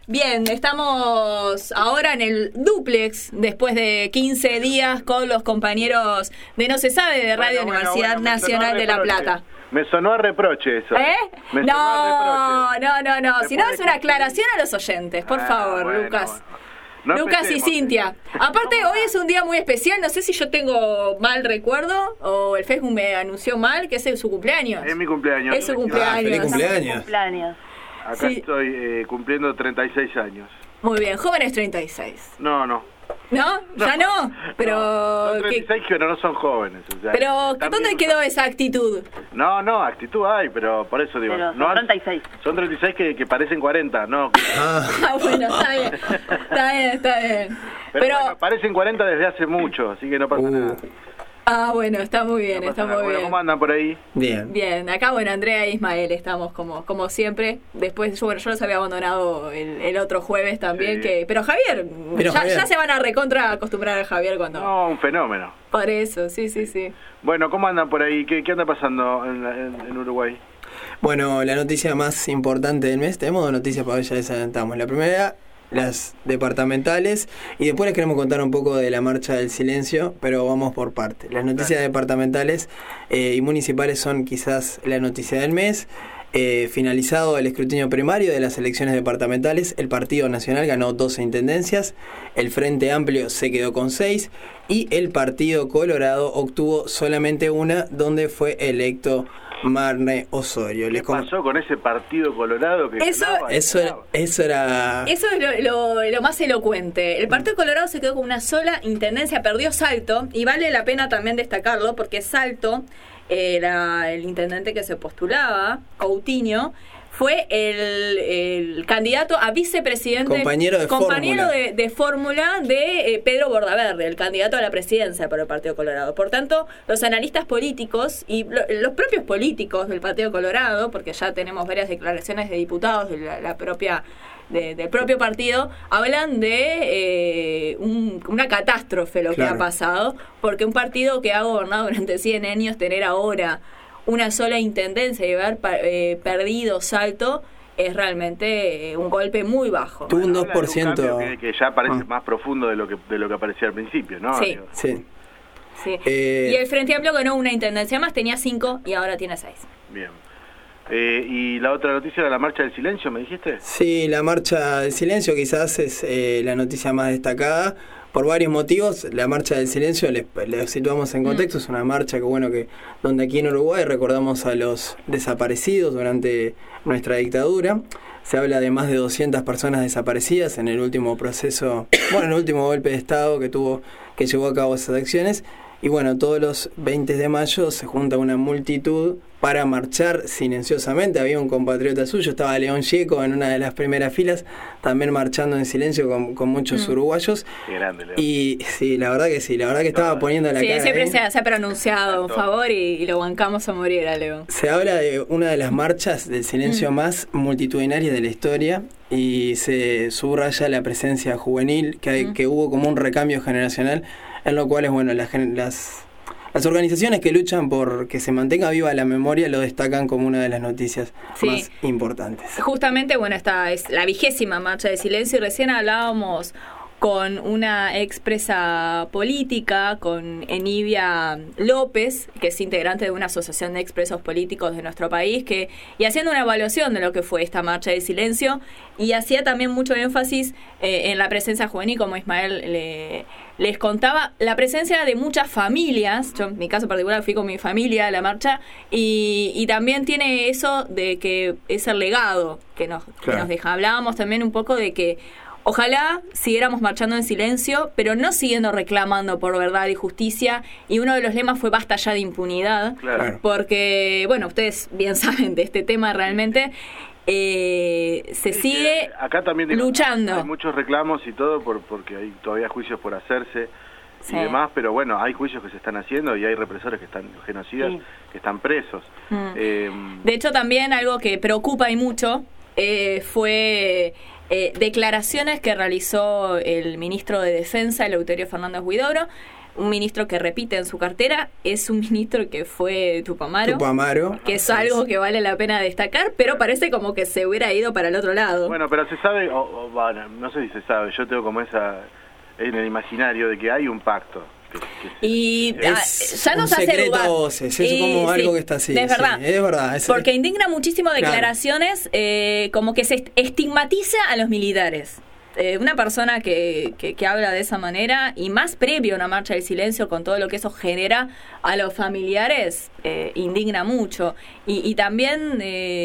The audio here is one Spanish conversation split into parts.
Bien, estamos ahora en el dúplex después de 15 días con los compañeros de No Se Sabe de Radio Universidad Nacional de La Plata. Me sonó a reproche eso. No. Si no, es una aclaración a los oyentes, por favor, bueno, Lucas. No Lucas y Cintia. Aparte, hoy es un día muy especial. No sé si yo tengo mal recuerdo o el Facebook me anunció mal que es su cumpleaños. Es mi cumpleaños. Es su cumpleaños. ¡Feliz cumpleaños! Acá estoy cumpliendo 36 años. Muy bien, jóvenes 36. No. ¿No? ¿Ya no? Pero... Son 36 pero no son jóvenes. O sea, pero, ¿dónde quedó esa actitud? No, actitud hay, pero por eso digo... Pero son 36. Son 36 que parecen 40, ¿no? Bueno, está bien. Pero bueno, parecen 40 desde hace mucho, así que no pasa nada. Bueno, está muy bien, Bueno, ¿cómo andan por ahí? Bien, acá, Andrea e Ismael estamos como siempre. Después, yo los había abandonado el otro jueves también, sí. Pero Javier, ya se van a recontra acostumbrar a Javier cuando... No, un fenómeno. Por eso, sí. Bueno, ¿cómo andan por ahí? ¿Qué anda pasando en Uruguay? Bueno, la noticia más importante del mes, tenemos dos noticias para hoy, ya les adelantamos. La primera, las departamentales, y después les queremos contar un poco de la marcha del silencio, pero vamos por parte. Las noticias departamentales y municipales son quizás la noticia del mes. Finalizado el escrutinio primario de las elecciones departamentales, el Partido Nacional ganó 12 intendencias, el Frente Amplio se quedó con 6 y el Partido Colorado obtuvo solamente una, donde fue electo Marne Osorio. ¿Qué pasó con ese Partido Colorado? Eso es lo más elocuente. El Partido Colorado se quedó con una sola intendencia, perdió Salto, y vale la pena también destacarlo porque Salto era el intendente que se postulaba, Coutinho, fue el candidato a vicepresidente, compañero de fórmula de Pedro Bordaverde, el candidato a la presidencia por el Partido Colorado. Por tanto, los analistas políticos y los propios políticos del Partido Colorado, porque ya tenemos varias declaraciones de diputados de del propio partido, hablan de una catástrofe lo que ha pasado, porque un partido que ha gobernado durante 100 años, tener ahora una sola intendencia y haber perdido Salto es realmente un golpe muy bajo. Tuvo un 2%. Un cambio que ya parece más profundo de lo que aparecía al principio, ¿no? Sí. Y el Frente Amplio ganó una intendencia más, tenía 5 y ahora tiene 6. Bien. ¿Y la otra noticia era la marcha del silencio, me dijiste? Sí, la marcha del silencio quizás es la noticia más destacada por varios motivos. La marcha del silencio, le situamos en contexto, es una marcha donde aquí en Uruguay recordamos a los desaparecidos durante nuestra dictadura. Se habla de más de 200 personas desaparecidas en el último proceso, el último golpe de Estado que llevó a cabo esas acciones. Y todos los 20 de mayo se junta una multitud para marchar silenciosamente. Había un compatriota suyo, estaba León Gieco en una de las primeras filas, también marchando en silencio con muchos uruguayos. Qué grande, León. Y sí, la verdad que estaba poniendo la cara. Siempre se ha pronunciado un favor y lo bancamos a morir a León. Se habla de una de las marchas del silencio más multitudinarias de la historia y se subraya la presencia juvenil, que hubo como un recambio generacional, en lo cual las organizaciones que luchan por que se mantenga viva la memoria lo destacan como una de las noticias más importantes. Justamente, esta es la 20ª marcha de silencio, y recién hablábamos con una expresa política, con Enivia López, que es integrante de una asociación de expresos políticos de nuestro país, y haciendo una evaluación de lo que fue esta marcha de silencio, y hacía también mucho énfasis en la presencia juvenil, como Ismael les contaba, la presencia de muchas familias. Yo en mi caso particular fui con mi familia a la marcha, y también tiene eso de que es el legado que nos deja. Hablábamos también un poco de que ojalá siguiéramos marchando en silencio, pero no siguiendo reclamando por verdad y justicia. Y uno de los lemas fue basta ya de impunidad. Claro. Porque, ustedes bien saben de este tema realmente. Se sigue acá también luchando. Hay muchos reclamos y todo porque hay todavía juicios por hacerse y demás, pero hay juicios que se están haciendo y hay represores que están genocidas que están presos. De hecho, también algo que preocupa y mucho fue declaraciones que realizó el ministro de Defensa, Eleuterio Fernández Huidobro, un ministro que repite en su cartera, es un ministro que fue Tupamaro, que es algo que vale la pena destacar, pero parece como que se hubiera ido para el otro lado. Bueno, pero se sabe, bueno, no sé si se sabe, yo tengo como esa en el imaginario de que hay un pacto. Y ya nos hace dudar. Es como algo que está así. Es verdad. Sí, es verdad. Porque indigna muchísimo declaraciones, como que se estigmatiza a los militares. Una persona que habla de esa manera, y más previo a una marcha del silencio, con todo lo que eso genera a los familiares, indigna mucho. Y también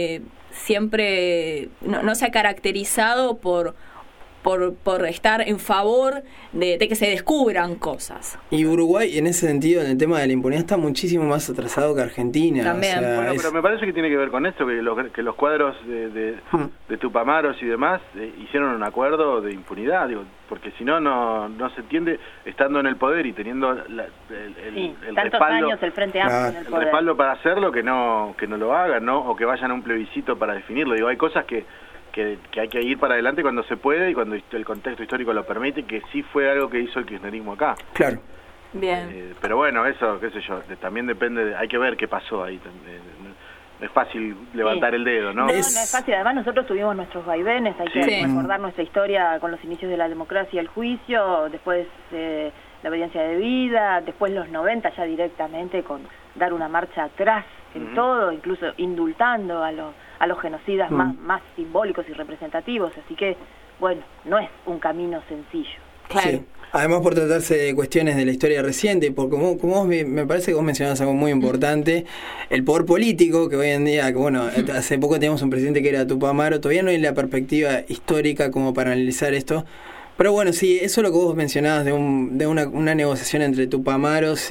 siempre no se ha caracterizado por estar en favor de que se descubran cosas. Y Uruguay, en ese sentido, en el tema de la impunidad, está muchísimo más atrasado que Argentina. También. Bueno, pero me parece que tiene que ver con esto, que los cuadros de Tupamaros y demás hicieron un acuerdo de impunidad, digo, porque si no se entiende, estando en el poder y teniendo el tantos respaldo, años el Frente Amplio en el poder. Respaldo para hacerlo, que no lo hagan, ¿no? O que vayan a un plebiscito para definirlo. Digo, hay cosas que hay que ir para adelante cuando se puede y cuando el contexto histórico lo permite, que sí fue algo que hizo el kirchnerismo acá. Claro. Bien. Pero bueno, eso, qué sé yo, también depende, hay que ver qué pasó ahí. No es fácil levantar el dedo, ¿no? No es fácil. Además, nosotros tuvimos nuestros vaivenes, hay que recordar nuestra historia con los inicios de la democracia y el juicio, después la obediencia debida, después los 90 ya directamente con dar una marcha atrás en todo, incluso indultando a los genocidas más simbólicos y representativos, así que, bueno, no es un camino sencillo. Claro. Sí. Además, por tratarse de cuestiones de la historia reciente, porque como vos, me parece que vos mencionabas algo muy importante, el poder político, que hoy en día, que bueno, hace poco teníamos un presidente que era Tupamaro, todavía no hay la perspectiva histórica como para analizar esto, pero bueno, sí, eso es lo que vos mencionabas de una negociación entre Tupamaros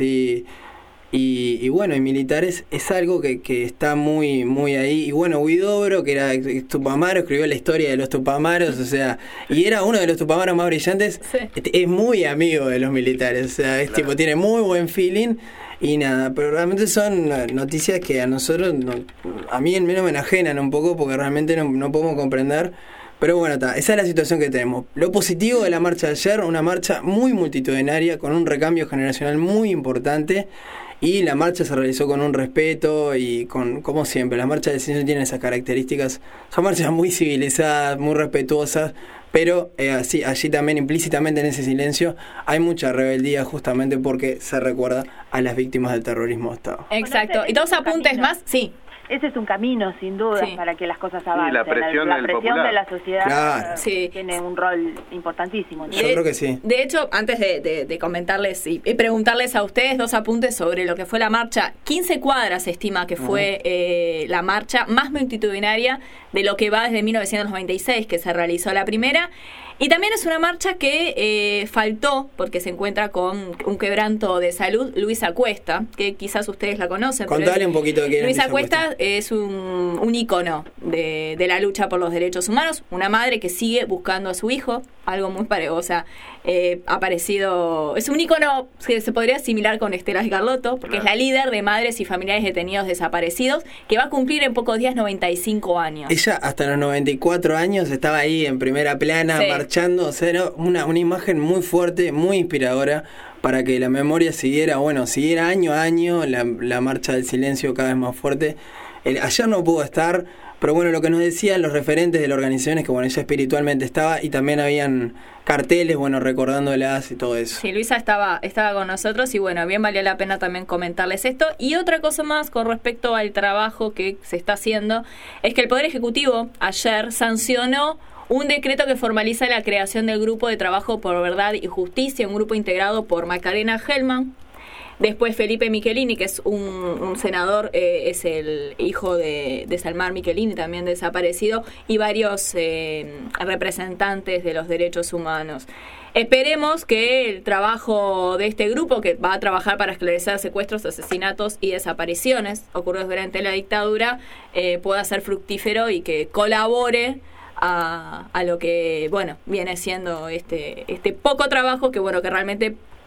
y bueno, y militares, es algo que está muy muy ahí. Y bueno, Huidobro, que era Tupamaro, escribió la historia de los Tupamaros, o sea, y era uno de los Tupamaros más brillantes. Es muy amigo de los militares, o sea, es tipo, tiene muy buen feeling. Y nada, pero realmente son noticias que a nosotros, a mí al menos me enajenan un poco, porque realmente no podemos comprender. Pero bueno, esa es la situación que tenemos. Lo positivo de la marcha de ayer, una marcha muy multitudinaria, con un recambio generacional muy importante. Y la marcha se realizó con un respeto y como siempre, las marchas del silencio tienen esas características. Son marchas muy civilizadas, muy respetuosas, pero allí también implícitamente en ese silencio hay mucha rebeldía, justamente porque se recuerda a las víctimas del terrorismo de Estado. Exacto. ¿Y dos apuntes más? Sí. Ese es un camino, sin duda, para que las cosas avancen. La presión de la sociedad tiene un rol importantísimo. Yo creo que sí. De hecho, antes de comentarles y preguntarles a ustedes, dos apuntes sobre lo que fue la marcha. 15 cuadras se estima que fue la marcha más multitudinaria de lo que va desde 1996, que se realizó la primera. Y también es una marcha que faltó, porque se encuentra con un quebranto de salud, Luisa Cuesta, que quizás ustedes la conocen. Contale un poquito de quién es Luisa Cuesta. Es un ícono de la lucha por los derechos humanos, una madre que sigue buscando a su hijo, algo muy parecido, ha aparecido, es un ícono que se podría asimilar con Estela Carlotto, porque es la líder de madres y familiares detenidos desaparecidos, que va a cumplir en pocos días 95 años. Ella hasta los 94 años estaba ahí en primera plana, marchando, o sea, era una imagen muy fuerte, muy inspiradora, para que la memoria siguiera año a año, la marcha del silencio cada vez más fuerte. Ayer no pudo estar, pero bueno, lo que nos decían los referentes de la organización es que bueno, ella espiritualmente estaba, y también habían carteles, bueno, recordándolas y todo eso. Sí, Luisa estaba con nosotros, y bueno, bien valió la pena también comentarles esto. Y otra cosa más con respecto al trabajo que se está haciendo, es que el Poder Ejecutivo ayer sancionó un decreto que formaliza la creación del Grupo de Trabajo por Verdad y Justicia, un grupo integrado por Macarena Hellman. Después Felipe Michelini, que es un senador, es el hijo de Salmar Michelini, también desaparecido, y varios representantes de los derechos humanos. Esperemos que el trabajo de este grupo, que va a trabajar para esclarecer secuestros, asesinatos y desapariciones ocurridos durante la dictadura, pueda ser fructífero y que colabore a lo que, bueno, viene siendo este poco trabajo que, bueno, que realmente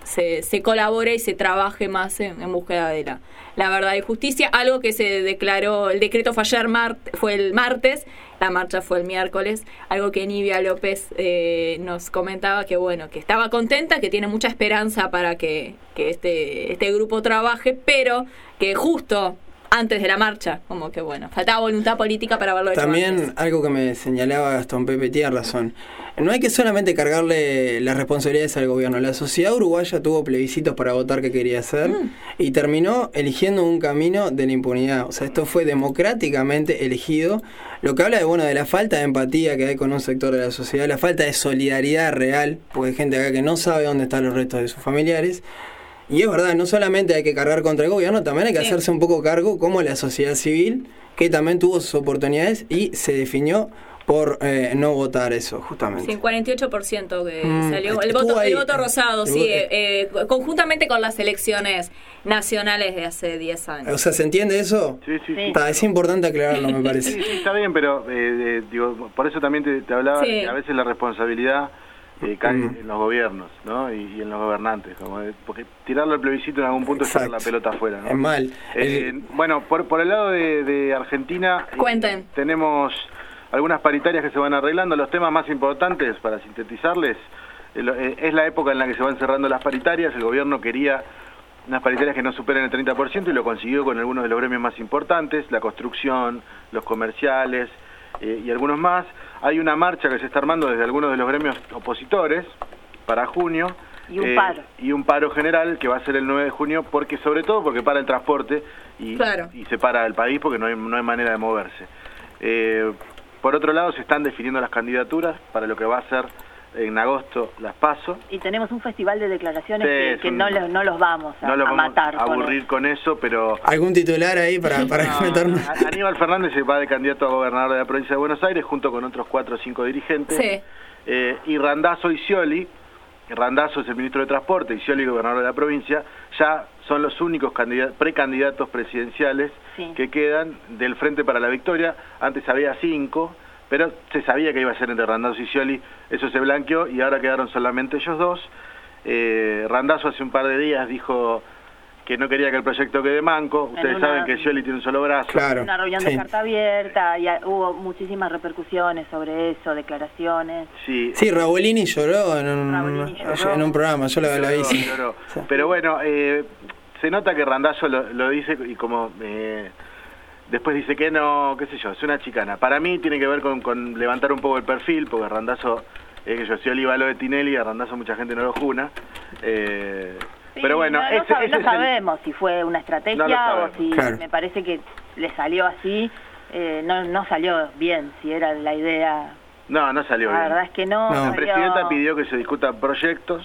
se colabore y se trabaje más en búsqueda de la verdad y justicia. Algo que se declaró, el decreto fue ayer, fue el martes, la marcha fue el miércoles. Algo que Nivia López nos comentaba, que bueno, que estaba contenta, que tiene mucha esperanza para que este grupo trabaje, pero que justo antes de la marcha, como que bueno, faltaba voluntad política para verlo hecho También antes. Algo que me señalaba Gastón Pepe, tiene razón. No hay que solamente cargarle las responsabilidades al gobierno. La sociedad uruguaya tuvo plebiscitos para votar qué quería hacer y terminó eligiendo un camino de la impunidad. O sea, esto fue democráticamente elegido, lo que habla de la falta de empatía que hay con un sector de la sociedad, la falta de solidaridad real, porque hay gente acá que no sabe dónde están los restos de sus familiares. Y es verdad, no solamente hay que cargar contra el gobierno, también hay que hacerse un poco cargo como la sociedad civil, que también tuvo sus oportunidades y se definió por no votar eso, justamente. Sí, 48% que salió. El voto rosado, conjuntamente con las elecciones nacionales de hace 10 años. O sea, ¿se entiende eso? Sí. Es importante aclararlo, me parece. Sí, está bien, pero digo, por eso también te hablaba de que a veces la responsabilidad cae en los gobiernos, ¿no? Y en los gobernantes, porque tirarlo al plebiscito en algún punto es tirar la pelota afuera, ¿no? Es mal. Bueno, por el lado de Argentina, tenemos algunas paritarias que se van arreglando. Los temas más importantes, para sintetizarles, es la época en la que se van cerrando las paritarias. El gobierno quería unas paritarias que no superen el 30% y lo consiguió con algunos de los gremios más importantes, la construcción, los comerciales y algunos más. Hay una marcha que se está armando desde algunos de los gremios opositores para junio. Y un paro. Y un paro general que va a ser el 9 de junio, sobre todo porque para el transporte y se para el país porque no hay manera de moverse. Por otro lado, se están definiendo las candidaturas para lo que va a ser en agosto las PASO. Y tenemos un festival de declaraciones que no los vamos a matar. A aburrir con eso, pero... ¿Algún titular ahí para meternos? Aníbal Fernández se va de candidato a gobernador de la provincia de Buenos Aires junto con otros 4 o 5 dirigentes. Sí. Y Randazzo y Scioli, Randazzo es el ministro de Transporte y Scioli gobernador de la provincia, ya son los únicos precandidatos presidenciales que quedan del Frente para la Victoria. Antes había 5, pero se sabía que iba a ser entre Randazzo y Scioli, eso se blanqueó y ahora quedaron solamente ellos dos. Randazzo hace un par de días dijo que no quería que el proyecto quede manco. Ustedes saben que Scioli tiene un solo brazo. Claro, una reunión de carta abierta y hubo muchísimas repercusiones sobre eso, declaraciones. Sí, Rabolini lloró en un programa, yo la vi. Lloró. Pero bueno, se nota que Randazzo lo dice y como... después dice que no, qué sé yo, es una chicana. Para mí tiene que ver con levantar un poco el perfil, porque Randazzo, Scioli va a lo de Tinelli, a Randazzo mucha gente no lo juna. Pero bueno, no sabemos si fue una estrategia o si me parece que le salió así, no salió bien, si era la idea. No salió bien. La verdad es que no. La presidenta pidió que se discutan proyectos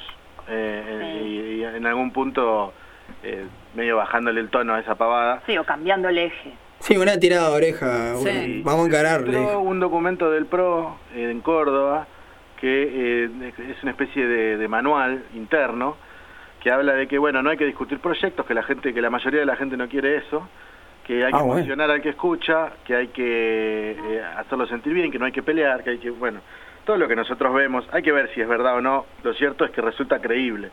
y en algún punto medio bajándole el tono a esa pavada. Sí, o cambiando el eje. Sí, una tirada de oreja, vamos a encararle. Un documento del PRO en Córdoba que es una especie de manual interno que habla de que no hay que discutir proyectos, que la mayoría de la gente no quiere eso, que hay que funcionar al que escucha, que hay que hacerlo sentir bien, que no hay que pelear, que hay que, todo lo que nosotros vemos, hay que ver si es verdad o no. Lo cierto es que resulta creíble.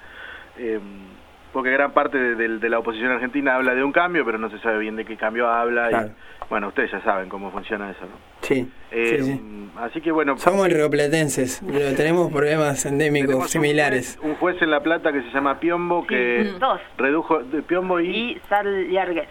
Porque gran parte de la oposición argentina habla de un cambio, pero no se sabe bien de qué cambio habla. Claro. Y ustedes ya saben cómo funciona eso, ¿no? Sí. Así que somos rioplatenses, pero tenemos problemas endémicos similares. Un juez en La Plata que se llama Piombo, que redujo Piombo y Salliargues,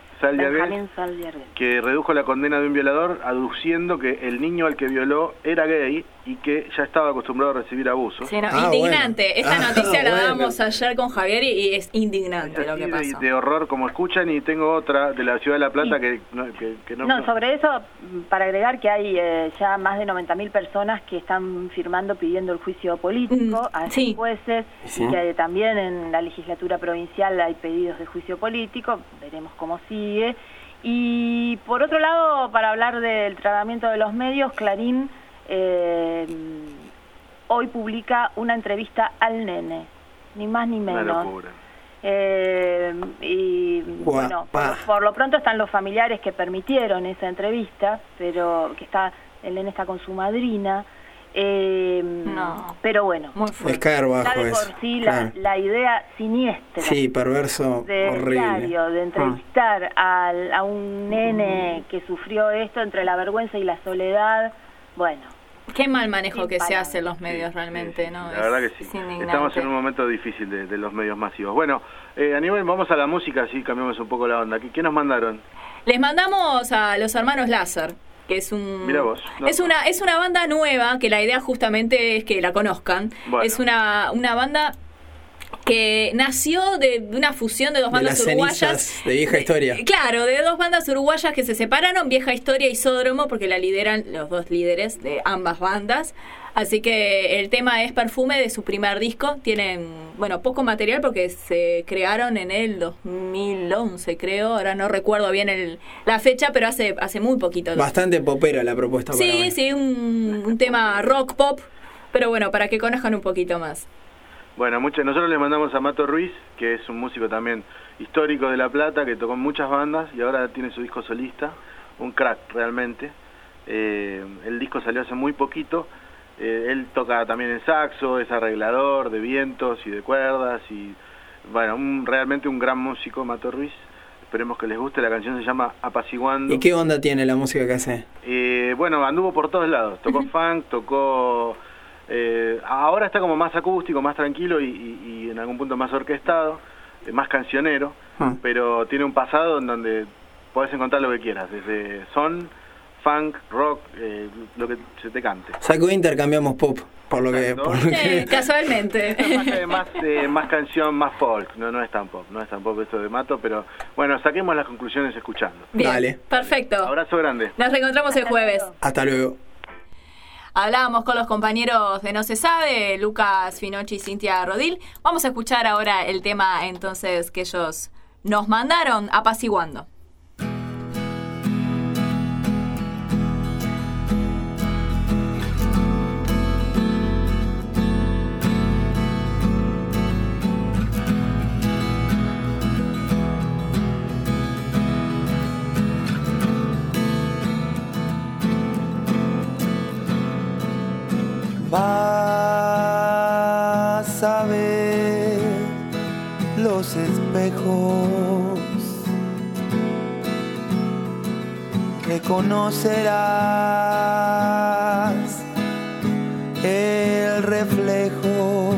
que redujo la condena de un violador aduciendo que el niño al que violó era gay y que ya estaba acostumbrado a recibir abusos. Sí, indignante. Esta noticia la dábamos ayer con Javier y es indignante lo que pasó. De horror, como escuchan, y tengo otra de la ciudad de La Plata que no... sobre eso, para agregar que hay ya más de 90.000 personas que están firmando pidiendo el juicio político a estos jueces, y que también en la legislatura provincial hay pedidos de juicio político, veremos cómo sigue. Y por otro lado, para hablar del tratamiento de los medios, Clarín hoy publica una entrevista al nene, ni más ni menos. Una locura. Por lo pronto están los familiares que permitieron esa entrevista, pero el nene está con su madrina. Pero bueno, es caer bajo ya de eso. por sí Claro. la idea siniestra, Sí, perverso, horrible. diario, de entrevistar a un nene que sufrió esto entre la vergüenza y la soledad, bueno. Qué mal manejo que se palabras. hace en los medios realmente, ¿no? La verdad que sí. Estamos en un momento difícil de los medios masivos. Bueno, Aníbal, vamos a la música, así cambiamos un poco la onda. ¿Qué nos mandaron? Les mandamos a los hermanos Láser, que es Mirá vos, no. es una banda nueva, que la idea justamente es que la conozcan. Bueno. Es una banda que nació de una fusión de dos bandas uruguayas. Cenizas de Vieja Historia. Claro, de dos bandas uruguayas que se separaron, Vieja Historia y Sódromo, porque la lideran los dos líderes de ambas bandas. Así que el tema es Perfume, de su primer disco. Tienen, poco material porque se crearon en el 2011, creo. Ahora no recuerdo bien la fecha, pero hace muy poquito. Bastante popera la propuesta. Sí, un tema rock pop, pero bueno, para que conozcan un poquito más. Bueno, nosotros le mandamos a Mato Ruiz, que es un músico también histórico de La Plata, que tocó en muchas bandas y ahora tiene su disco solista, un crack realmente. El disco salió hace muy poquito. Él toca también en saxo, es arreglador de vientos y de cuerdas y realmente un gran músico, Mato Ruiz. Esperemos que les guste. La canción se llama Apaciguando. ¿Y qué onda tiene la música que hace? Anduvo por todos lados, tocó funk, tocó... ahora está como más acústico, más tranquilo y en algún punto más orquestado, más cancionero, pero tiene un pasado en donde podés encontrar lo que quieras, desde son, funk, rock, lo que se te cante. Saco intercambiamos pop, por lo que... Casualmente. Más canción, más folk, no es tan pop esto de Mato, pero bueno, saquemos las conclusiones escuchando. Bien, dale. Perfecto. Abrazo grande. Nos reencontramos el jueves. Hasta luego. Hablábamos con los compañeros de No Se Sabe, Lucas Finocchi y Cintia Rodil. Vamos a escuchar ahora el tema entonces que ellos nos mandaron, Apaciguando. Vas a ver los espejos, reconocerás el reflejo,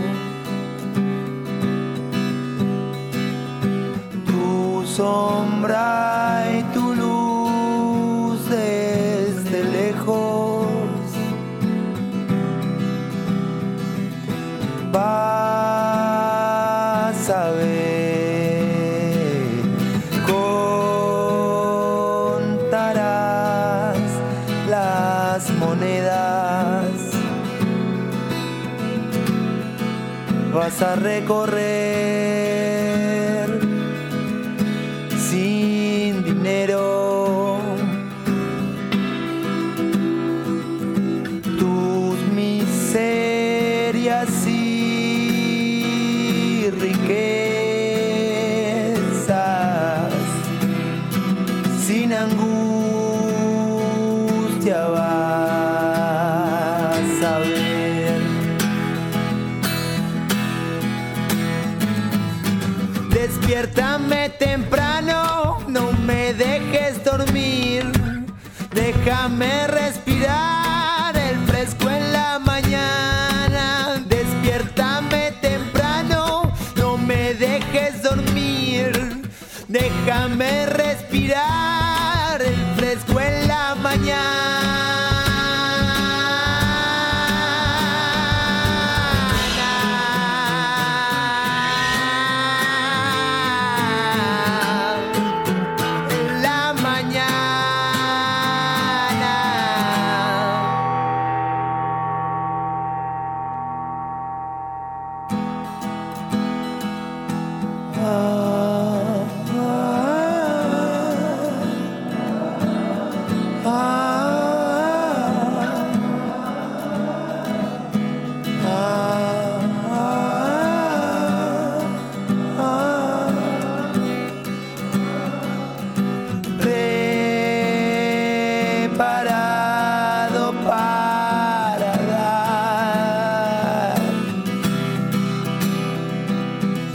tu sombra y tu luz desde lejos. Vas a ver, contarás las monedas, vas a recorrer sin dinero tus miserias y riquezas, sin angustia vas a ver. Despiértame temprano, no me dejes dormir, déjame respirar el fresco en la mañana. Despiértame temprano, no me dejes dormir, déjame respirar el fresco en la mañana.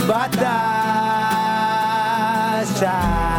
batalla.